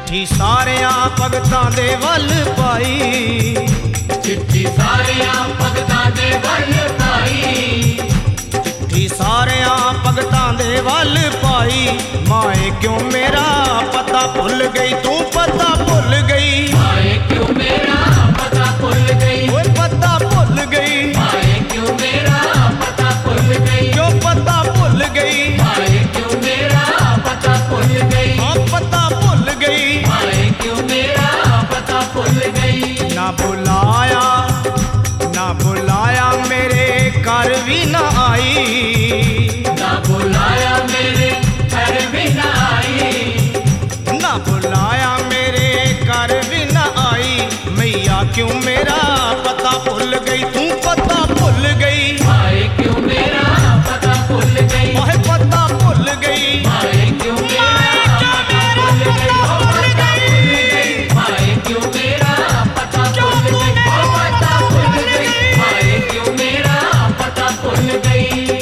चिट्ठी सारिया भगतां दे वल पाई, चिट्ठी सारिया भगतां दे वल पाई, चिट्ठी सारिया भगतां दे वल पाई। माए क्यों मेरा पता भुल गई, तू पता भुल गई। माए क्यों मेरा पता भुल गई, ओए पता भुल गई। माए क्यों मेरा पता भुल गई, क्यों पता भुल गई। माए क्यों मेरा पता भुल गई, हाँ पता भुल गई। माए क्यों मेरा पता भुल गई। ना बुलाया, ना बुलाया मेरे घर भी ना आई, ना बुलाया मेरे घर भी ना आई, ना बुलाया मेरे घर भी ना आई। मैया क्यों मेरा पता भुल गई, तू पता भुल गई। माए क्यों मेरा पता भुल गई, ओहे पता भुल गई। माए क्यों मेरा पता भुल गई, ओ पता भुल गई। माए क्यों मेरा पता भुल गई, ओ पता भुल गई। माए क्यों मेरा पता भुल गई।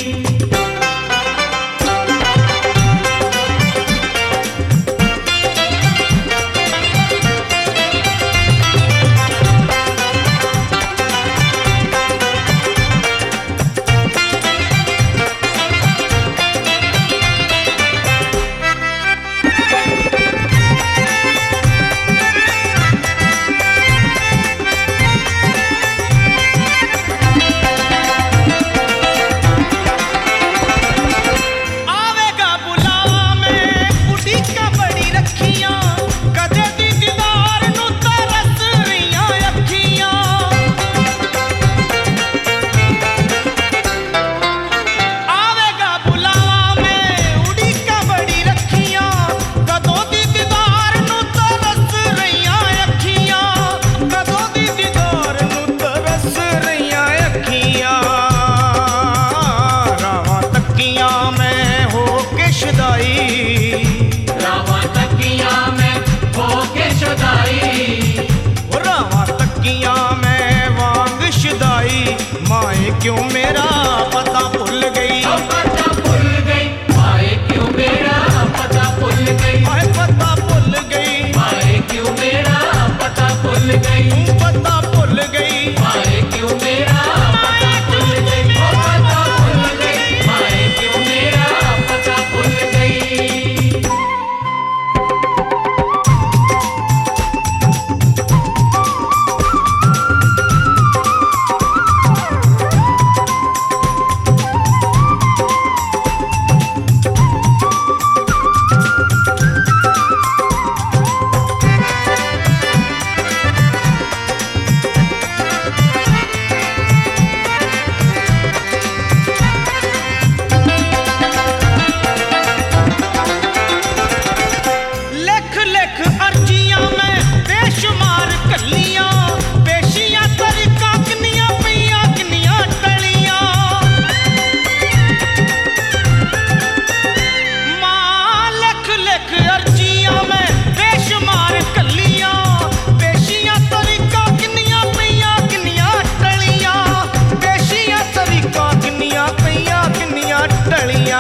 आवेगा बुलावा में उड़ीका बड़ी रखियां, कदे दी दीदार नू तरस रहियां अखियां। आवेगा बुलावा में उड़ीका बड़ी रखियां, कदों दी दीदार नू तरस रहियां अखियां, कदों दी दीदार नू तरस रहियां अखियां। रावां तक्कियां मैं हो के शदाई, रावां तकियां में होके शुदाई, रावां तक्कियां मैं वांग शदाई। माए क्यों मेरा पता भुल गई, ओ पता भुल गई। माए क्यों मेरा पता भुल गई, माए पता भुल गई। माए क्यों मेरा पता भुल गई, तू पता भुल गई। माए क्यों मेरा पता भुल गई, ओ पता भुल गई। माए क्यों मेरा पता भुल गई। लिख लिख अर्जियां मैं बेशुमार कलियां, पेशियां तरीका किनियां पियां किनियां टलियां। मां लिख लिख अर्जियां मैं बेशुमार कलियां, पेशियां तरीका किनियां पियां किनियां टलियां, पेशियां तरीका किनियां पियां किनियां टलियां।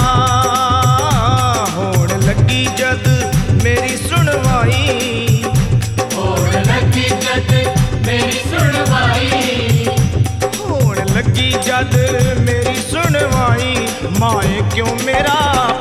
होण लगी जद मेरी सुनवाई, होण लगी जद मेरी सुनवाई, होण लगी जद मेरी सुनवाई। माए क्यों मेरा